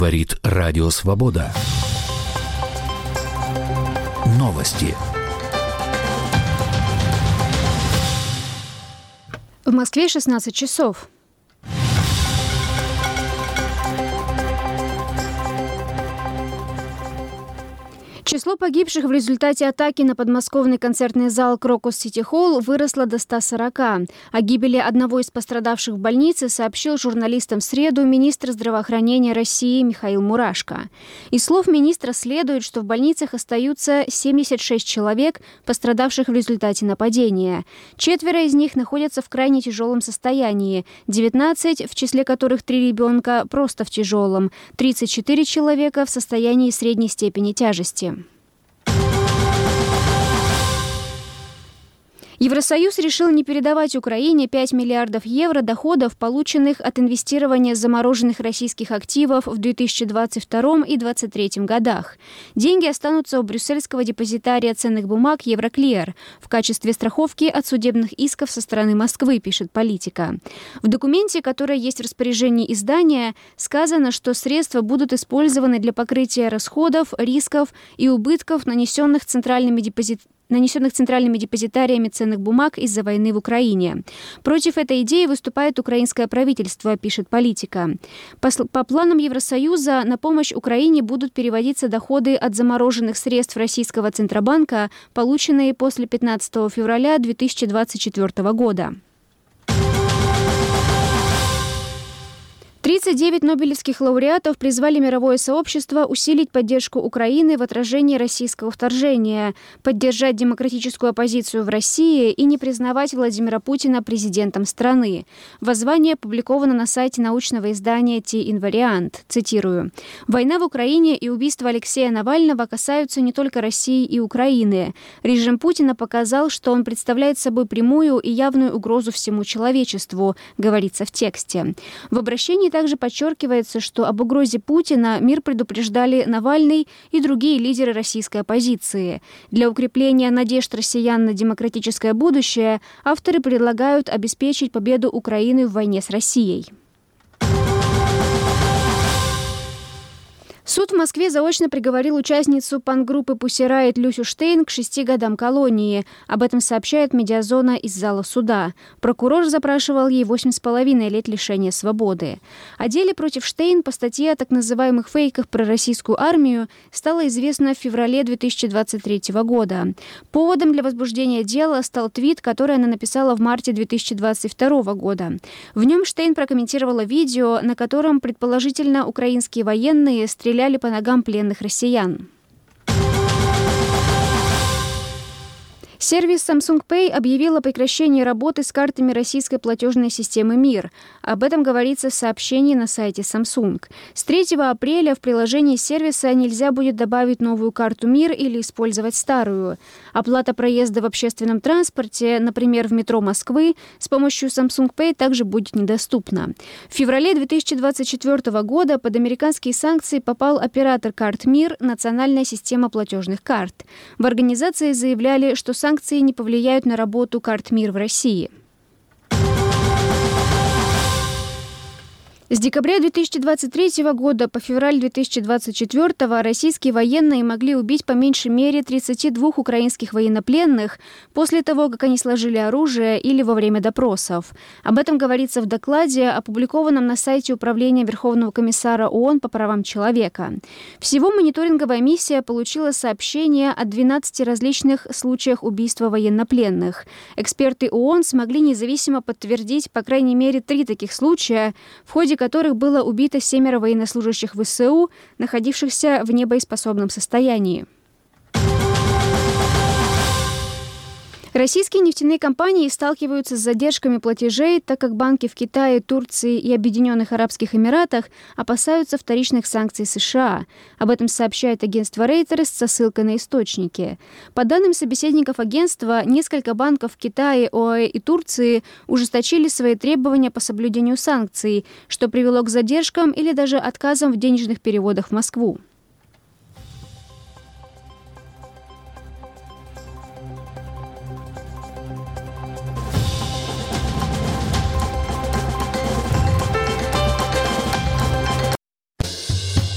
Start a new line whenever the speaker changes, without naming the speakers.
Говорит Радио Свобода. Новости.
В Москве 16 часов. Число погибших в результате атаки на подмосковный концертный зал «Крокус Сити Холл» выросло до 140. О гибели одного из пострадавших в больнице сообщил журналистам в среду министр здравоохранения России Михаил Мурашко. Из слов министра следует, что в больницах остаются 76 человек, пострадавших в результате нападения. 4 из них находятся в крайне тяжелом состоянии, 19, в числе которых 3 ребенка, просто в тяжелом, 34 человека в состоянии средней степени тяжести. Евросоюз решил не передавать Украине 5 миллиардов евро доходов, полученных от инвестирования замороженных российских активов в 2022 и 2023 годах. Деньги останутся у брюссельского депозитария ценных бумаг Евроклир в качестве страховки от судебных исков со стороны Москвы, пишет «Политика». В документе, который есть в распоряжении издания, сказано, что средства будут использованы для покрытия расходов, рисков и убытков, нанесенных центральными депозитариями ценных бумаг из-за войны в Украине. Против этой идеи выступает украинское правительство, пишет «Политика». По планам Евросоюза на помощь Украине будут переводиться доходы от замороженных средств Российского Центробанка, полученные после 15 февраля 2024 года. 39 нобелевских лауреатов призвали мировое сообщество усилить поддержку Украины в отражении российского вторжения, поддержать демократическую оппозицию в России и не признавать Владимира Путина президентом страны. Воззвание опубликовано на сайте научного издания «Ти-Инвариант». Цитирую. «Война в Украине и убийство Алексея Навального касаются не только России и Украины. Режим Путина показал, что он представляет собой прямую и явную угрозу всему человечеству», говорится в тексте. В обращении также подчеркивается, что об угрозе Путина мир предупреждали Навальный и другие лидеры российской оппозиции. Для укрепления надежд россиян на демократическое будущее авторы предлагают обеспечить победу Украины в войне с Россией. Суд в Москве заочно приговорил участницу панк-группы Pussy Riot Люсю Штейн к 6 годам колонии. Об этом сообщает «Медиазона» из зала суда. Прокурор запрашивал ей 8,5 лет лишения свободы. О деле против Штейн по статье о так называемых фейках про российскую армию стало известно в феврале 2023 года. Поводом для возбуждения дела стал твит, который она написала в марте 2022 года. В нем Штейн прокомментировала видео, на котором, предположительно, украинские военные стреляли по ногам пленных россиян. Сервис Samsung Pay объявил о прекращении работы с картами российской платежной системы МИР. Об этом говорится в сообщении на сайте Samsung. С 3 апреля в приложении сервиса нельзя будет добавить новую карту МИР или использовать старую. Оплата проезда в общественном транспорте, например, в метро Москвы, с помощью Samsung Pay также будет недоступна. В феврале 2024 года под американские санкции попал оператор карт МИР «Национальная система платежных карт». В организации заявляли, что санкции не повлияют на работу карт МИР в России. С декабря 2023 года по февраль 2024 российские военные могли убить по меньшей мере 32 украинских военнопленных после того, как они сложили оружие или во время допросов. Об этом говорится в докладе, опубликованном на сайте Управления Верховного комиссара ООН по правам человека. Всего мониторинговая миссия получила сообщения о 12 различных случаях убийства военнопленных. Эксперты ООН смогли независимо подтвердить по крайней мере 3 таких случая, в ходе которых было убито 7 военнослужащих ВСУ, находившихся в небоеспособном состоянии. Российские нефтяные компании сталкиваются с задержками платежей, так как банки в Китае, Турции и Объединенных Арабских Эмиратах опасаются вторичных санкций США. Об этом сообщает агентство Reuters со ссылкой на источники. По данным собеседников агентства, несколько банков в Китае, ОАЭ и Турции ужесточили свои требования по соблюдению санкций, что привело к задержкам или даже отказам в денежных переводах в Москву.